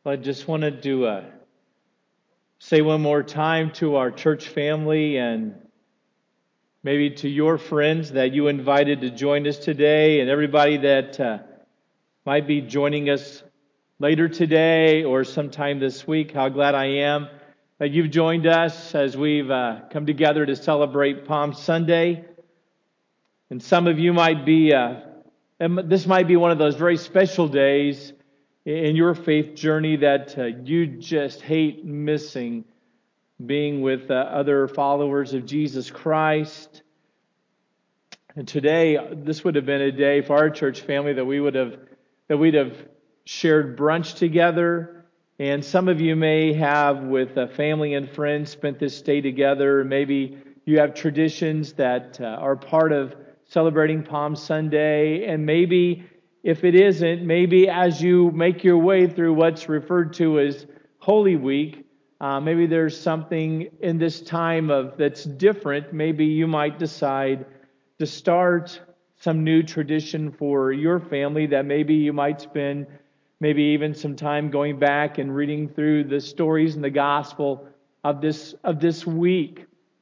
I just wanted to say one more time to our church family and maybe to your friends that you invited to join us today, and everybody that might be joining us later today or sometime this week. How glad I am that you've joined us as we've come together to celebrate Palm Sunday. And some of you might be, this might be one of those very special days in your faith journey that you just hate missing being with other followers of Jesus Christ. And today, this would have been a day for our church family that we'd have shared brunch together. And some of you may have, with family and friends, spent this day together. Maybe you have traditions that are part of celebrating Palm Sunday, and maybe if it isn't, maybe as you make your way through what's referred to as Holy Week, maybe there's something in this time that's different. Maybe you might decide to start some new tradition for your family that maybe you might spend maybe even some time going back and reading through the stories in the gospel of this week,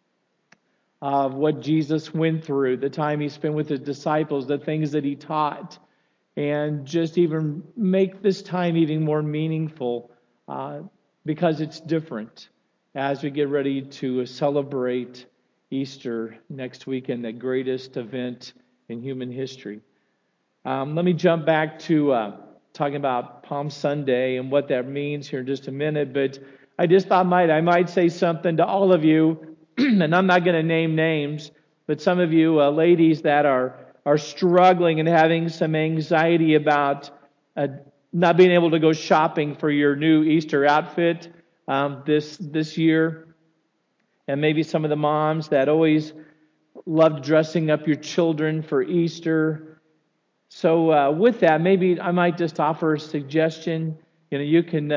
of what Jesus went through, the time he spent with his disciples, the things that he taught, and just even make this time even more meaningful because it's different as we get ready to celebrate Easter next weekend, the greatest event in human history. Let me jump back to talking about Palm Sunday and what that means here in just a minute, but I just thought I might say something to all of you, and I'm not going to name names, but some of you ladies that are struggling and having some anxiety about not being able to go shopping for your new Easter outfit this year. And maybe some of the moms that always loved dressing up your children for Easter. So with that, maybe I might just offer a suggestion. You can,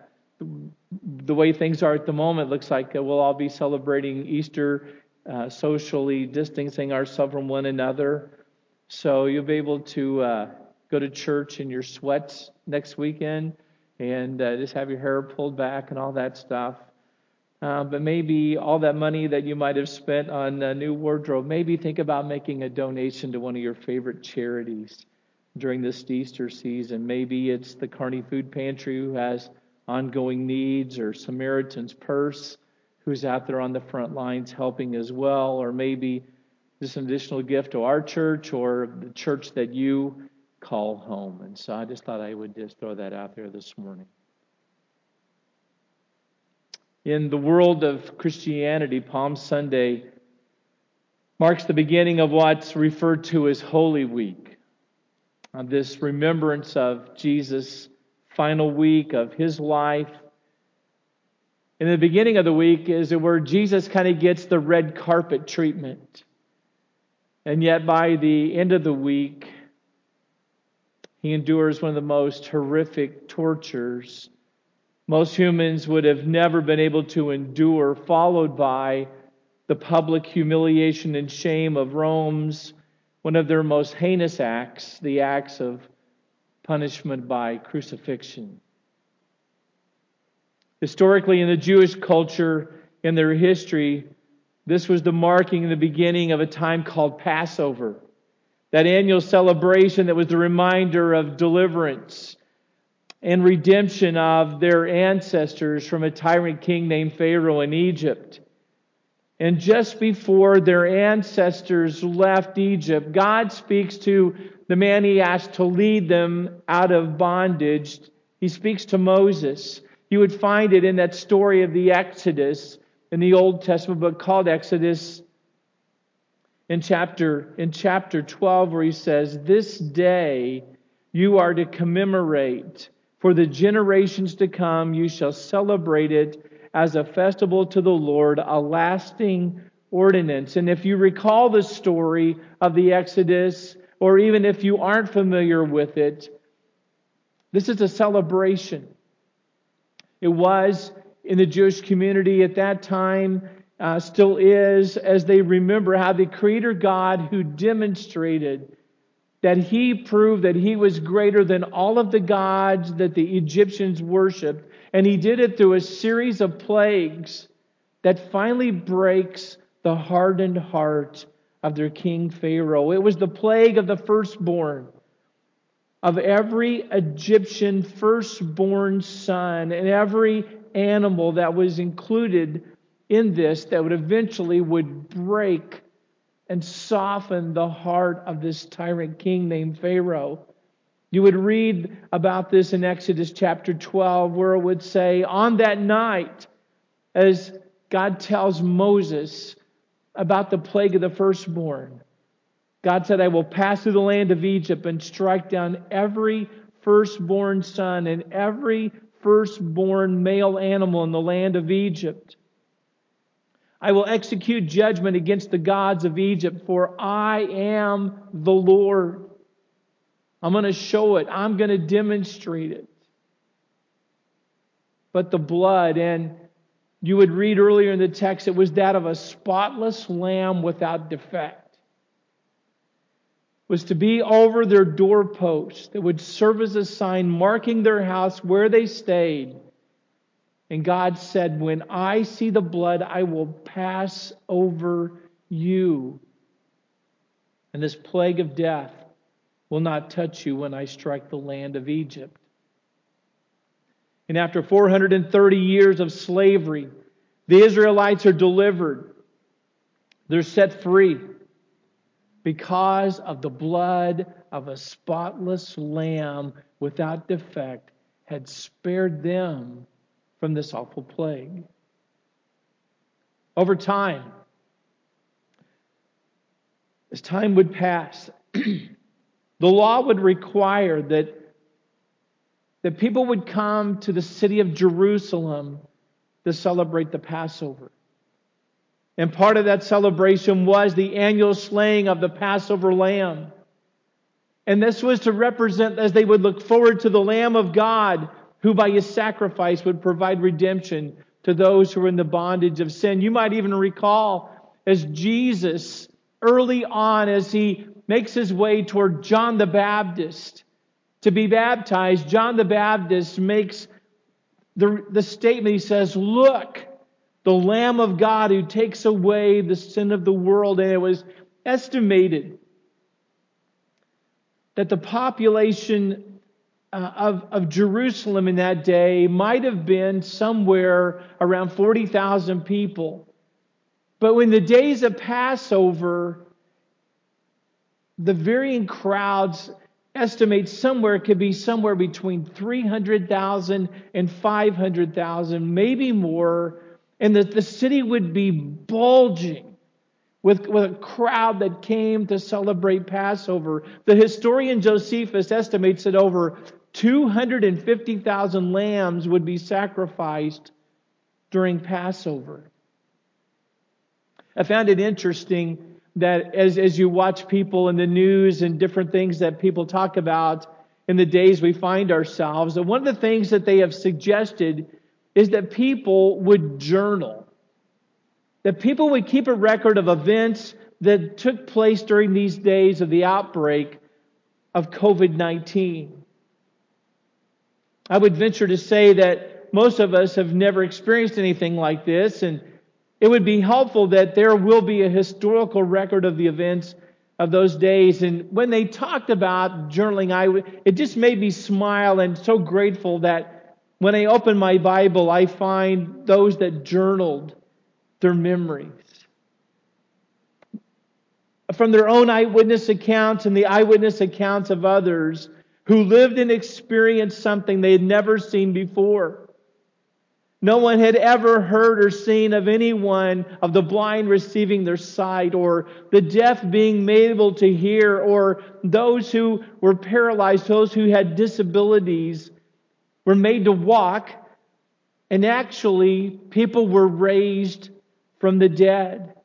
the way things are at the moment, looks like we'll all be celebrating Easter socially distancing ourselves from one another. So you'll be able to go to church in your sweats next weekend and just have your hair pulled back and all that stuff. But maybe all that money that you might have spent on a new wardrobe, maybe think about making a donation to one of your favorite charities during this Easter season. Maybe it's the Kearney Food Pantry who has ongoing needs, or Samaritan's Purse who's out there on the front lines helping as well, or maybe just an additional gift to our church or the church that you call home. And so I just thought I would just throw that out there this morning. In the world of Christianity, Palm Sunday marks the beginning of what's referred to as Holy Week. This remembrance of Jesus' final week of his life. In the beginning of the week is where Jesus kind of gets the red carpet treatment. And yet by the end of the week, he endures one of the most horrific tortures most humans would have never been able to endure, followed by the public humiliation and shame of Rome's one of their most heinous acts, the acts of punishment by crucifixion. Historically, in the Jewish culture, in their history, this was the marking in the beginning of a time called Passover, that annual celebration that was the reminder of deliverance and redemption of their ancestors from a tyrant king named Pharaoh in Egypt. And just before their ancestors left Egypt, God speaks to the man he asked to lead them out of bondage. He speaks to Moses. You would find it in that story of the Exodus in the Old Testament book called Exodus in chapter 12, where he says, "This day you are to commemorate. For the generations to come, you shall celebrate it as a festival to the Lord, a lasting ordinance." And if you recall the story of the Exodus, or even if you aren't familiar with it, this is a celebration. It was in the Jewish community at that time, still is, as they remember how the Creator God who demonstrated that he proved that he was greater than all of the gods that the Egyptians worshipped. And he did it through a series of plagues that finally breaks the hardened heart of their king Pharaoh. It was the plague of the firstborn, of every Egyptian firstborn son, and every animal that was included in this that eventually would break and soften the heart of this tyrant king named Pharaoh. You would read about this in Exodus chapter 12, where it would say, on that night, as God tells Moses about the plague of the firstborn, God said, I will pass through the land of Egypt and strike down every firstborn son and every firstborn male animal in the land of Egypt. I will execute judgment against the gods of Egypt, for I am the Lord. I'm going to show it. I'm going to demonstrate it. But the blood, and you would read earlier in the text, it was that of a spotless lamb without defect. Was to be over their doorpost that would serve as a sign marking their house where they stayed. And God said, when I see the blood, I will pass over you. And this plague of death will not touch you when I strike the land of Egypt. And after 430 years of slavery, the Israelites are delivered. They're set free because of the blood of a spotless lamb without defect had spared them from this awful plague. Over time, as time would pass, the law would require that people would come to the city of Jerusalem to celebrate the Passover. And part of that celebration was the annual slaying of the Passover lamb. And this was to represent, as they would look forward to the Lamb of God, who by his sacrifice would provide redemption to those who were in the bondage of sin. You might even recall as Jesus, early on, as he makes his way toward John the Baptist to be baptized, John the Baptist makes the statement, he says, look, the Lamb of God who takes away the sin of the world. And it was estimated that the population of Jerusalem in that day might have been somewhere around 40,000 people. But when the days of Passover, the varying crowds estimate could be somewhere between 300,000 and 500,000, maybe more. And the city would be bulging with a crowd that came to celebrate Passover. The historian Josephus estimates that over 250,000 lambs would be sacrificed during Passover. I found it interesting that as you watch people in the news and different things that people talk about in the days we find ourselves, that one of the things that they have suggested is that people would journal. That people would keep a record of events that took place during these days of the outbreak of COVID-19. I would venture to say that most of us have never experienced anything like this, and it would be helpful that there will be a historical record of the events of those days. And when they talked about journaling, it just made me smile and so grateful that when I open my Bible, I find those that journaled their memories from their own eyewitness accounts and the eyewitness accounts of others who lived and experienced something they had never seen before. No one had ever heard or seen of anyone of the blind receiving their sight, or the deaf being made able to hear, or those who were paralyzed, those who had disabilities were made to walk, and actually people were raised from the dead.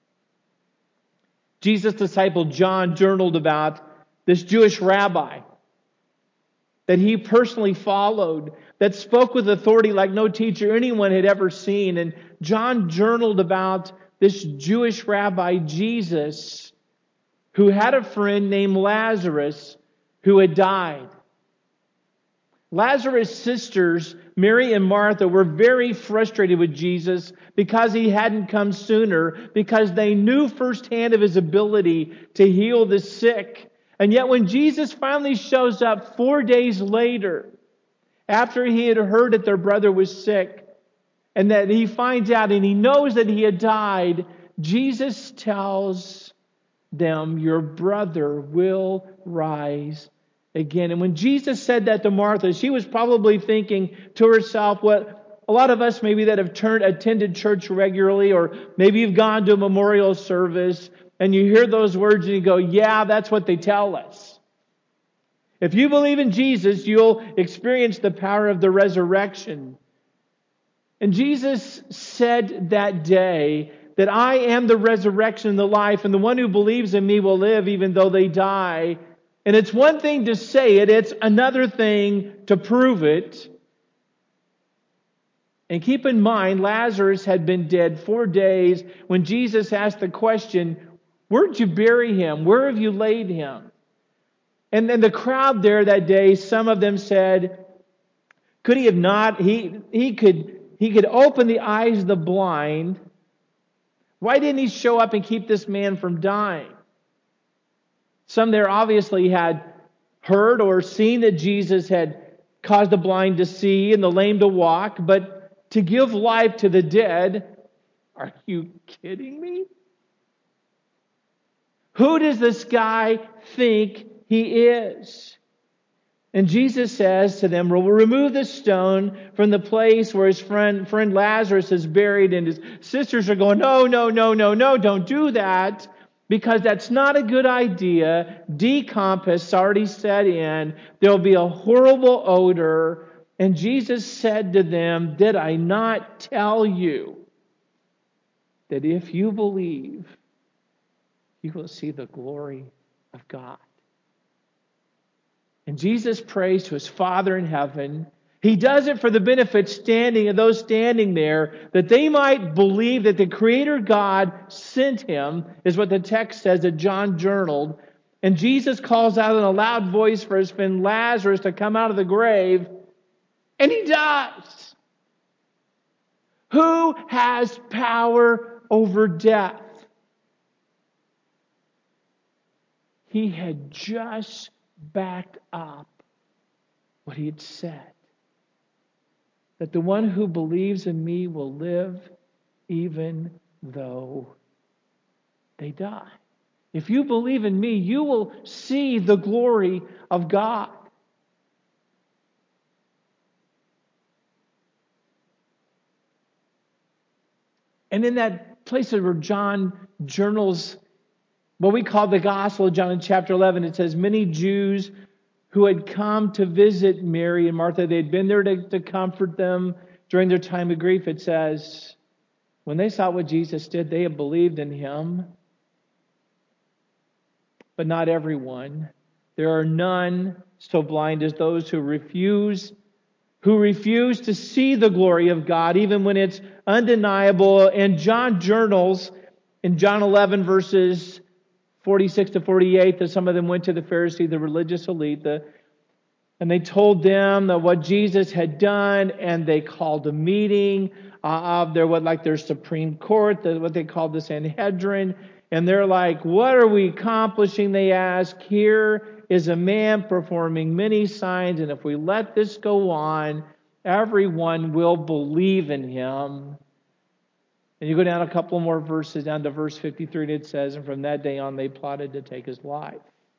Jesus' disciple John journaled about this Jewish rabbi that he personally followed, that spoke with authority like no teacher anyone had ever seen. And John journaled about this Jewish rabbi, Jesus, who had a friend named Lazarus who had died. Lazarus' sisters, Mary and Martha, were very frustrated with Jesus because he hadn't come sooner, because they knew firsthand of his ability to heal the sick. And yet when Jesus finally shows up 4 days later, after he had heard that their brother was sick, and that he finds out and he knows that he had died, Jesus tells them, your brother will rise again. And when Jesus said that to Martha, she was probably thinking to herself what a lot of us maybe that have attended church regularly, or maybe you've gone to a memorial service and you hear those words and you go, yeah, that's what they tell us. If you believe in Jesus, you'll experience the power of the resurrection. And Jesus said that day that I am the resurrection and the life, and the one who believes in me will live even though they die. And it's one thing to say it, it's another thing to prove it. And keep in mind, Lazarus had been dead 4 days when Jesus asked the question, where'd you bury him? Where have you laid him? And then the crowd there that day, some of them said, could he have not? He could open the eyes of the blind. Why didn't he show up and keep this man from dying? Some there obviously had heard or seen that Jesus had caused the blind to see and the lame to walk, but to give life to the dead, are you kidding me? Who does this guy think he is? And Jesus says to them, we'll remove the stone from the place where his friend Lazarus is buried. And his sisters are going, no, don't do that. Because that's not a good idea. Decomp has already set in. There'll be a horrible odor. And Jesus said to them, did I not tell you that if you believe, you will see the glory of God? And Jesus prays to his Father in heaven. He does it for the benefit of those standing there, that they might believe that the Creator God sent him, is what the text says that John journaled. And Jesus calls out in a loud voice for his friend Lazarus to come out of the grave, and he does. Who has power over death? He had just backed up what he had said. That the one who believes in me will live even though they die. If you believe in me, you will see the glory of God. And in that place where John journals what we call the Gospel of John in chapter 11, it says, many Jews who had come to visit Mary and Martha, they had been there to comfort them during their time of grief. It says, when they saw what Jesus did, they had believed in him. But not everyone. There are none so blind as those who refuse to see the glory of God, even when it's undeniable. And John journals in John 11, verses 46 to 48, that some of them went to the Pharisee, the religious elite, and they told them that what Jesus had done, and they called a meeting of their Supreme Court, what they called the Sanhedrin, and they're like, what are we accomplishing? They ask. Here is a man performing many signs, and if we let this go on, everyone will believe in him. And you go down a couple more verses, down to verse 53, and it says, and from that day on they plotted to take his life.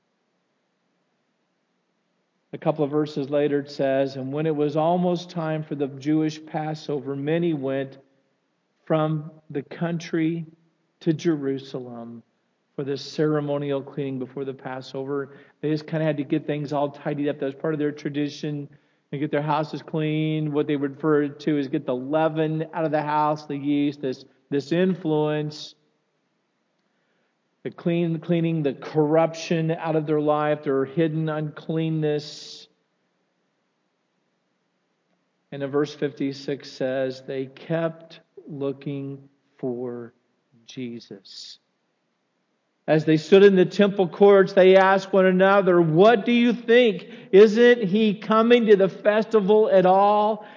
A couple of verses later it says, and when it was almost time for the Jewish Passover, many went from the country to Jerusalem for the ceremonial cleaning before the Passover. They just kind of had to get things all tidied up. That was part of their tradition. They get their houses clean. What they refer to is get the leaven out of the house, the yeast, this influence, the cleaning the corruption out of their life, their hidden uncleanness. And in verse 56 says, they kept looking for Jesus. As they stood in the temple courts, they asked one another, "What do you think? Isn't he coming to the festival at all?"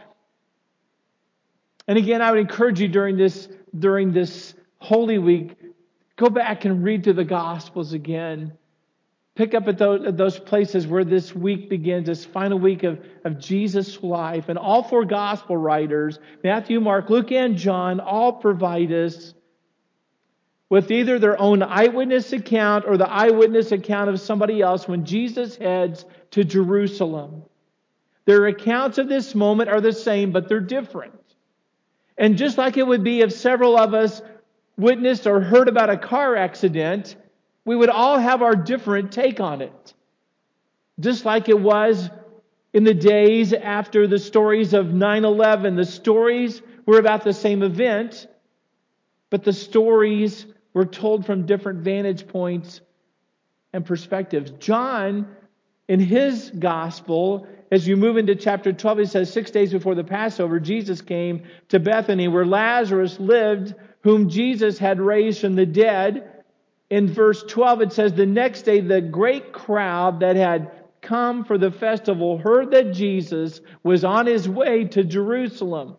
And again, I would encourage you during this Holy Week, go back and read through the Gospels again. Pick up at those places where this week begins, this final week of Jesus' life. And all four Gospel writers, Matthew, Mark, Luke, and John, all provide us with either their own eyewitness account or the eyewitness account of somebody else when Jesus heads to Jerusalem. Their accounts of this moment are the same, but they're different. And just like it would be if several of us witnessed or heard about a car accident, we would all have our different take on it. Just like it was in the days after the stories of 9/11. The stories were about the same event, but the stories were told from different vantage points and perspectives. John, in his gospel, as you move into chapter 12, he says, 6 days before the Passover, Jesus came to Bethany where Lazarus lived, whom Jesus had raised from the dead. In verse 12, it says, the next day, the great crowd that had come for the festival heard that Jesus was on his way to Jerusalem.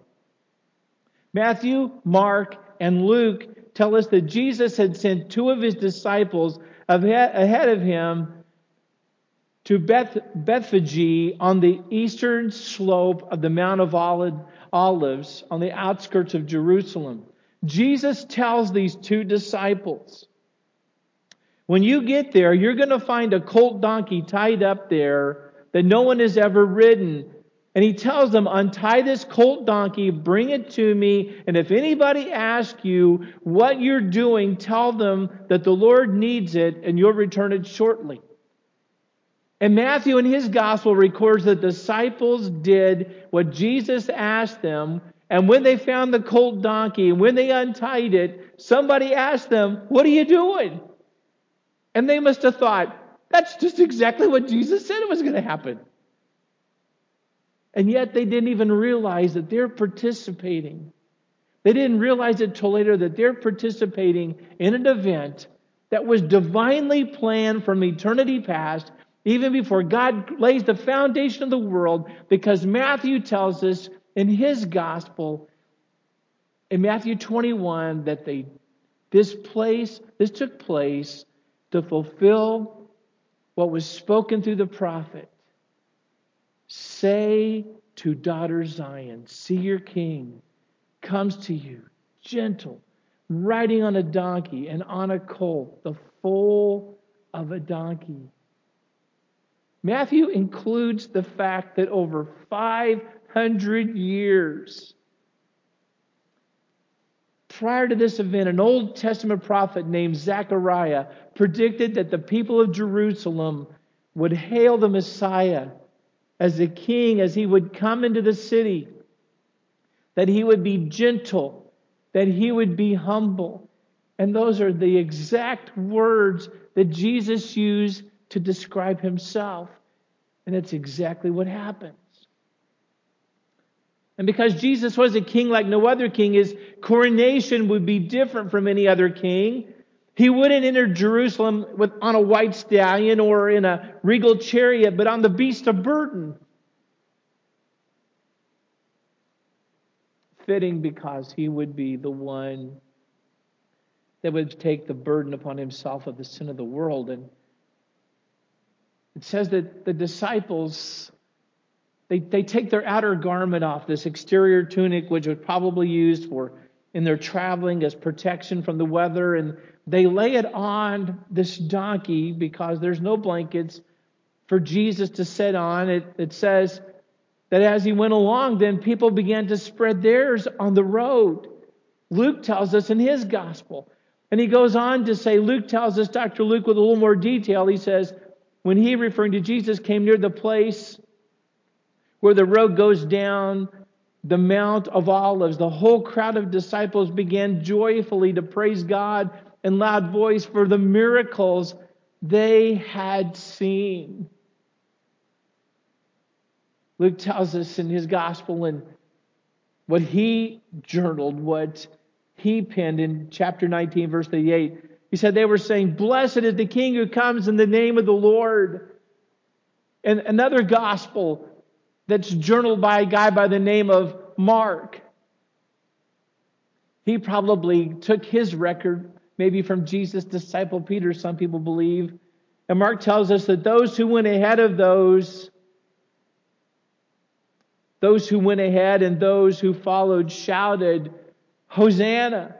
Matthew, Mark, and Luke tell us that Jesus had sent two of his disciples ahead of him to Bethphage on the eastern slope of the Mount of Olives on the outskirts of Jerusalem. Jesus tells these two disciples, when you get there, you're going to find a colt donkey tied up there that no one has ever ridden. And he tells them, untie this colt donkey, bring it to me, and if anybody asks you what you're doing, tell them that the Lord needs it and you'll return it shortly. And Matthew in his gospel records that the disciples did what Jesus asked them, and when they found the colt donkey and when they untied it, somebody asked them, what are you doing? And they must have thought, that's just exactly what Jesus said was going to happen. And yet they didn't even realize that they're participating. They didn't realize it till later that they're participating in an event that was divinely planned from eternity past, even before God lays the foundation of the world, because Matthew tells us in his gospel, in Matthew 21, that this took place to fulfill what was spoken through the prophet. Say to daughter Zion, see your king comes to you, gentle, riding on a donkey and on a colt, the foal of a donkey. Matthew includes the fact that over 500 years prior to this event, an Old Testament prophet named Zechariah predicted that the people of Jerusalem would hail the Messiah as the king, as he would come into the city, that he would be gentle, that he would be humble. And those are the exact words that Jesus used to describe himself. And that's exactly what happens. And because Jesus was a king like no other king, his coronation would be different from any other king. He wouldn't enter Jerusalem on a white stallion or in a regal chariot, but on the beast of burden. Fitting, because he would be the one that would take the burden upon himself of the sin of the world. And it says that the disciples, they take their outer garment off, this exterior tunic, which was probably used in their traveling as protection from the weather, and they lay it on this donkey because there's no blankets for Jesus to sit on. It says that as he went along, then people began to spread theirs on the road. Luke tells us in his gospel. And he goes on to say, Luke tells us, Dr. Luke with a little more detail, he says, when he, referring to Jesus, came near the place where the road goes down the Mount of Olives, the whole crowd of disciples began joyfully to praise God in loud voice for the miracles they had seen. Luke tells us in his gospel and what he journaled, what he penned in chapter 19, verse 38, He said they were saying, "Blessed is the King who comes in the name of the Lord." And another gospel that's journaled by a guy by the name of Mark. He probably took his record, maybe from Jesus' disciple Peter, some people believe. And Mark tells us that those who went ahead of those who went ahead and those who followed shouted, "Hosanna."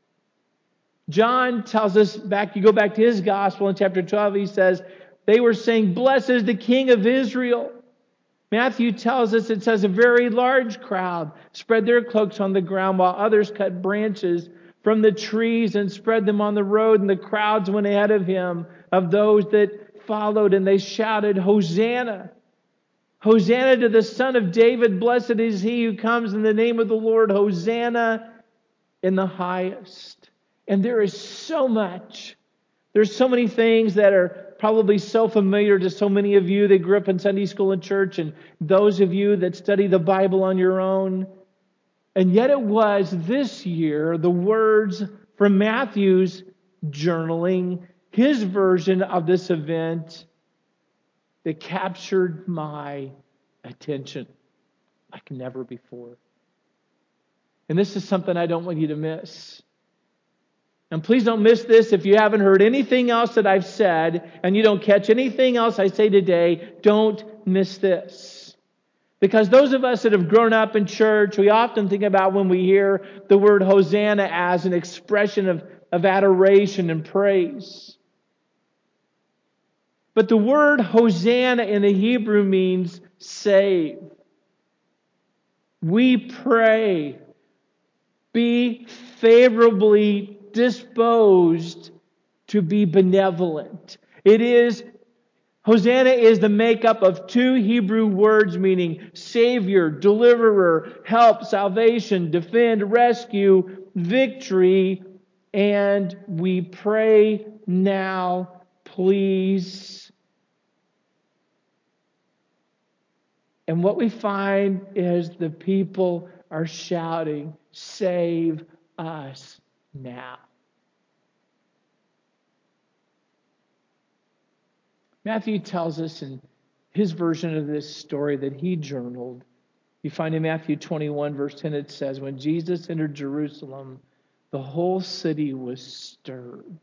John tells us you go back to his gospel in chapter 12, he says, they were saying, "Blessed is the King of Israel." Matthew tells us, it says, a very large crowd spread their cloaks on the ground while others cut branches from the trees and spread them on the road. And the crowds went ahead of him, of those that followed, and they shouted, "Hosanna! Hosanna to the Son of David. Blessed is he who comes in the name of the Lord. Hosanna in the highest." And there is so much. There's so many things that are probably so familiar to so many of you that grew up in Sunday school and church, and those of you that study the Bible on your own. And yet it was this year the words from Matthew's journaling, his version of this event, that captured my attention like never before. And this is something I don't want you to miss. And please don't miss this. If you haven't heard anything else that I've said, and you don't catch anything else I say today, don't miss this. Because those of us that have grown up in church, we often think about when we hear the word Hosanna as an expression of adoration and praise. But the word Hosanna in the Hebrew means save. We pray, be favorably disposed to be benevolent. Hosanna is the makeup of two Hebrew words meaning Savior, Deliverer, Help, Salvation, Defend, Rescue, Victory, and we pray now, please. And what we find is the people are shouting, "Save us now." Matthew tells us in his version of this story that he journaled. You find in Matthew 21, verse 10, it says, when Jesus entered Jerusalem, the whole city was stirred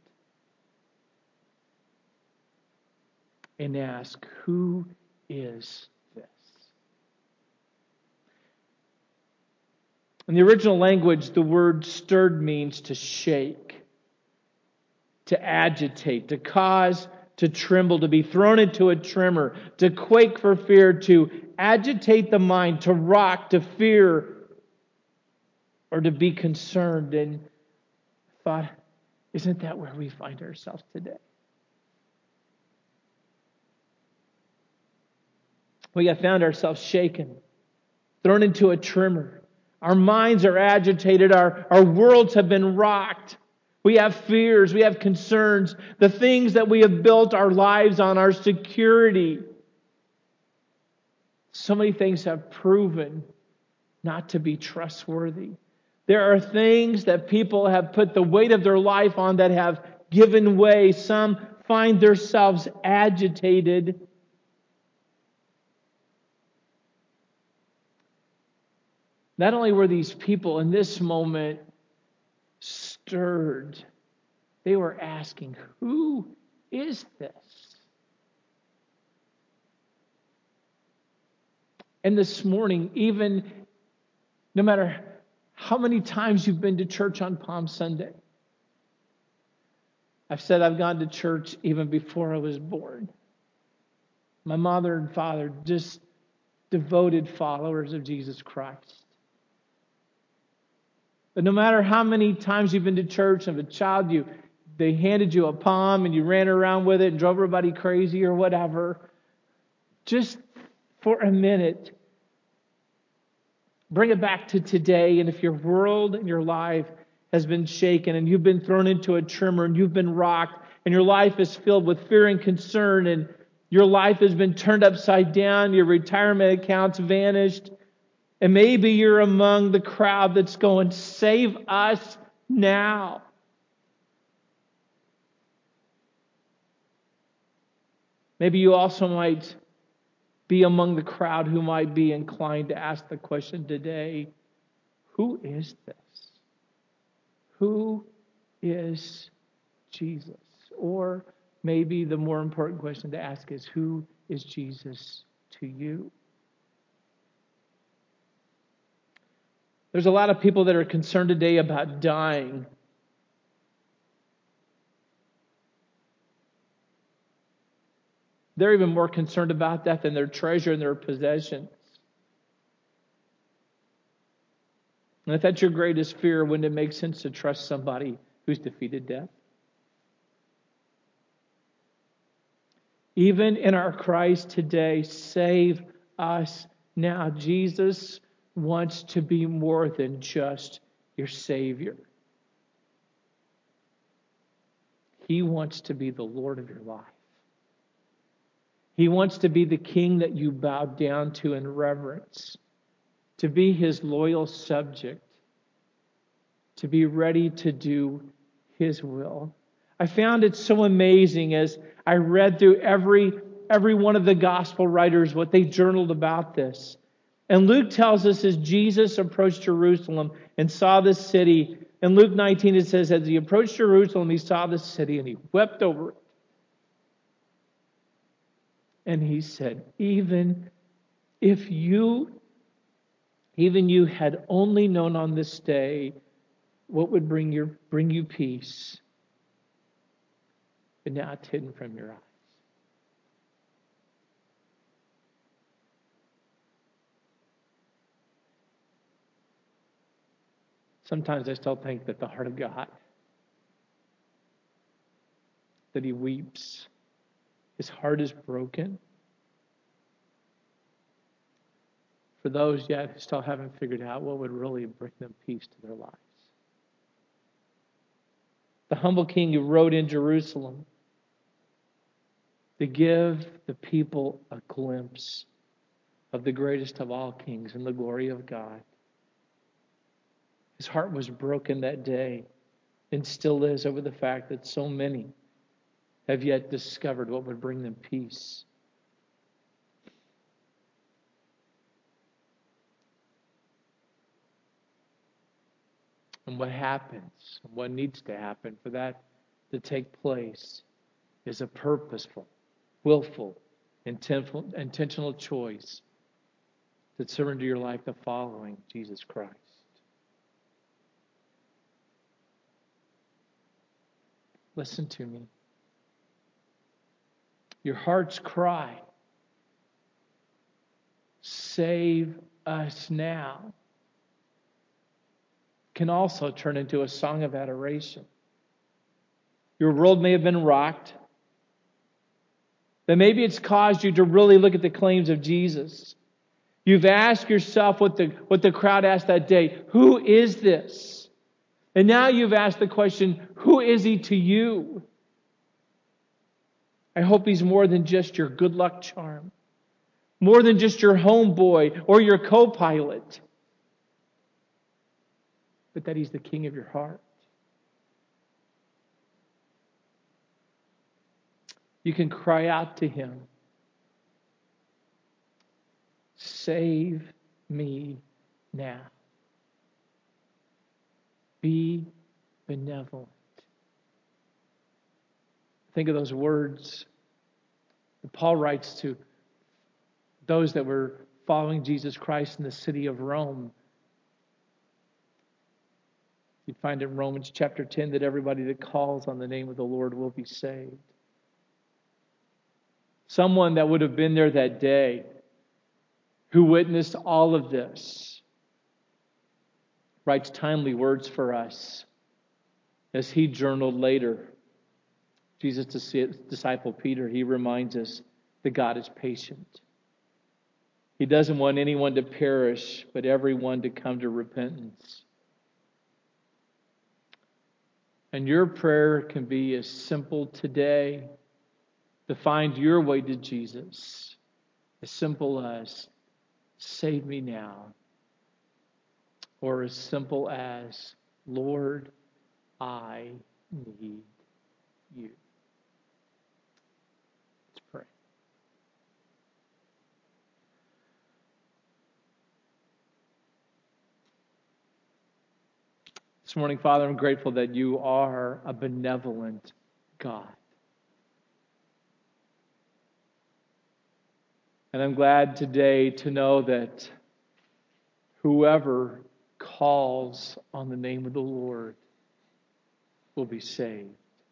and asked, "Who is this?" In the original language, the word stirred means to shake, to agitate, to cause to tremble, to be thrown into a tremor, to quake for fear, to agitate the mind, to rock, to fear, or to be concerned. And I thought, isn't that where we find ourselves today? We have found ourselves shaken, thrown into a tremor. Our minds are agitated. Our worlds have been rocked. We have fears. We have concerns. The things that we have built our lives on, our security. So many things have proven not to be trustworthy. There are things that people have put the weight of their life on that have given way. Some find themselves agitated. Not only were these people in this moment stirred, they were asking, "Who is this?" And this morning, even no matter how many times you've been to church on Palm Sunday, I've said I've gone to church even before I was born. My mother and father, just devoted followers of Jesus Christ. But no matter how many times you've been to church, and as a child they handed you a palm and you ran around with it and drove everybody crazy or whatever, just for a minute, bring it back to today. And if your world and your life has been shaken and you've been thrown into a tremor and you've been rocked and your life is filled with fear and concern and your life has been turned upside down, your retirement account's vanished, and maybe you're among the crowd that's going, "Save us now." Maybe you also might be among the crowd who might be inclined to ask the question today, who is this? Who is Jesus? Or maybe the more important question to ask is, who is Jesus to you? There's a lot of people that are concerned today about dying. They're even more concerned about that than their treasure and their possessions. And if that's your greatest fear, wouldn't it make sense to trust somebody who's defeated death? Even in our cries today, save us now. Jesus wants to be more than just your Savior. He wants to be the Lord of your life. He wants to be the King that you bow down to in reverence, to be His loyal subject, to be ready to do His will. I found it so amazing as I read through every one of the gospel writers, what they journaled about this. And Luke tells us as Jesus approached Jerusalem and saw the city, in Luke 19 it says, as he approached Jerusalem, he saw the city and he wept over it. And he said, even you had only known on this day what would bring you peace, but now it's hidden from your eyes. Sometimes I still think that the heart of God, that He weeps. His heart is broken. For those yet who still haven't figured out what would really bring them peace to their lives. The humble king who rode in Jerusalem to give the people a glimpse of the greatest of all kings and the glory of God. His heart was broken that day and still is over the fact that so many have yet discovered what would bring them peace. And what happens, what needs to happen for that to take place is a purposeful, willful, intentional choice to surrender your life to following Jesus Christ. Listen to me. Your heart's cry, save us now, can also turn into a song of adoration. Your world may have been rocked, but maybe it's caused you to really look at the claims of Jesus. You've asked yourself what the crowd asked that day, who is this? And now you've asked the question, who is He to you? I hope He's more than just your good luck charm, more than just your homeboy or your co-pilot, but that He's the King of your heart. You can cry out to Him, save me now. Be benevolent. Think of those words that Paul writes to those that were following Jesus Christ in the city of Rome. You find in Romans chapter 10 that everybody that calls on the name of the Lord will be saved. Someone that would have been there that day who witnessed all of this writes timely words for us as he journaled later. Jesus' disciple Peter, he reminds us that God is patient. He doesn't want anyone to perish, but everyone to come to repentance. And your prayer can be as simple today to find your way to Jesus. As simple as, save me now. Or as simple as, Lord, I need you. Let's pray. This morning, Father, I'm grateful that you are a benevolent God. And I'm glad today to know that whoever calls on the name of the Lord will be saved.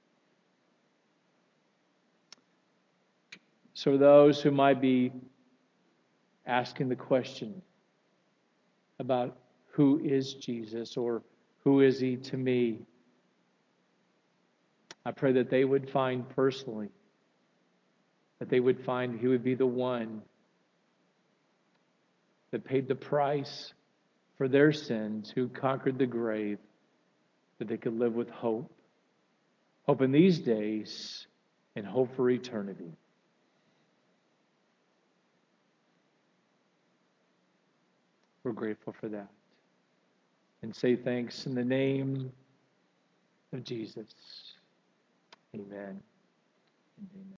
So those who might be asking the question about who is Jesus or who is he to me, I pray that they would find personally, that they would find he would be the one that paid the price for their sins, who conquered the grave, that they could live with hope. Hope in these days and hope for eternity. We're grateful for that. And say thanks in the name of Jesus. Amen. Amen.